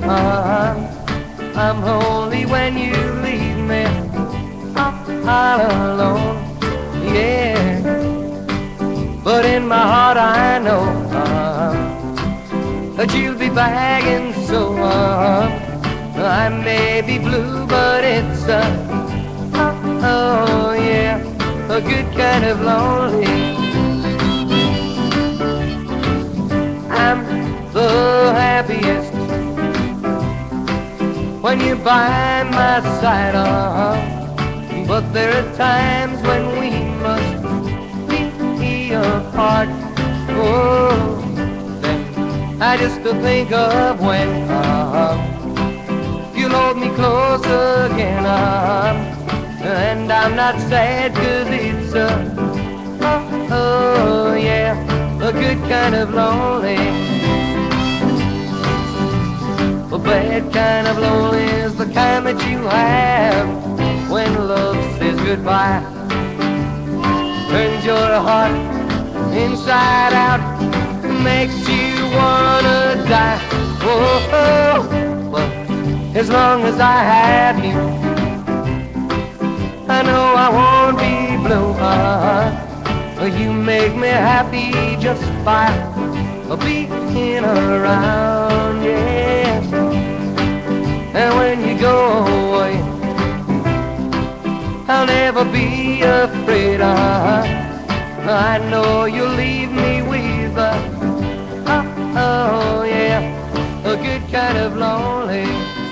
I'm lonely when you leave me all alone, yeah. But in my heart I know that you'll be back, and so I may be blue, but it's oh yeah, a good kind of lonely. I'm the happiest when you're by my side, but there are times when we must be apart. Oh, then I just think of when you'll hold me close again, and I'm not sad 'cause it's oh yeah, a good kind of lonely. A bad kind of lonely is the kind that you have when love says goodbye, turns your heart inside out, makes you wanna die. Oh, but as long as I have you, I know I won't be blue. You make me happy just by being around, yeah. And when you go away, I'll never be afraid. I know you'll leave me with oh yeah, a good kind of lonely.